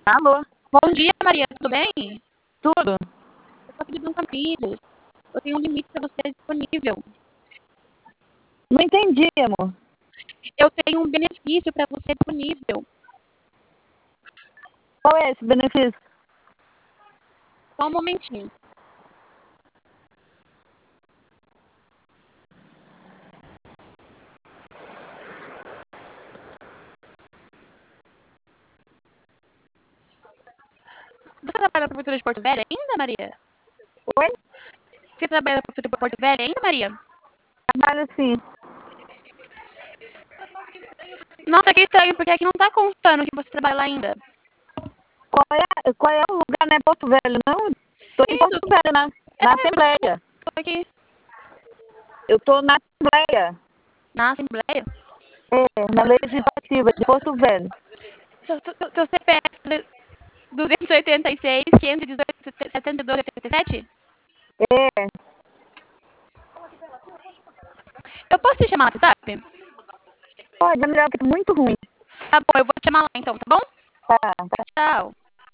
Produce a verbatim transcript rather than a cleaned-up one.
Alô? Bom dia, Maria, tudo bem? Tudo? Eu tô aqui de São Campinas. Eu tenho um limite para você disponível. Não entendi, amor. Eu tenho um benefício para você disponível. Qual é esse benefício? Só um momentinho. Você trabalha na Prefeitura de Porto Velho ainda, Maria? Oi? Você trabalha na Prefeitura de Porto Velho ainda, Maria? Trabalho sim. Nossa, que estranho, porque aqui não tá constando que você trabalha lá ainda. Qual é, qual é o lugar, não é Porto Velho, não? Tô em Isso, Porto Velho, na, na Assembleia. tô aqui Eu tô na Assembleia. na Assembleia. É, na Legislativa de Porto Velho. Seu, seu, seu C P F duzentos e oitenta e seis, quinhentos e dezoito, setecentos e doze, oitenta e sete? É, Eu posso te chamar no WhatsApp? pode, é melhor que tá muito ruim. Tá bom, eu vou te chamar lá então, tá bom? Tá. Tchau.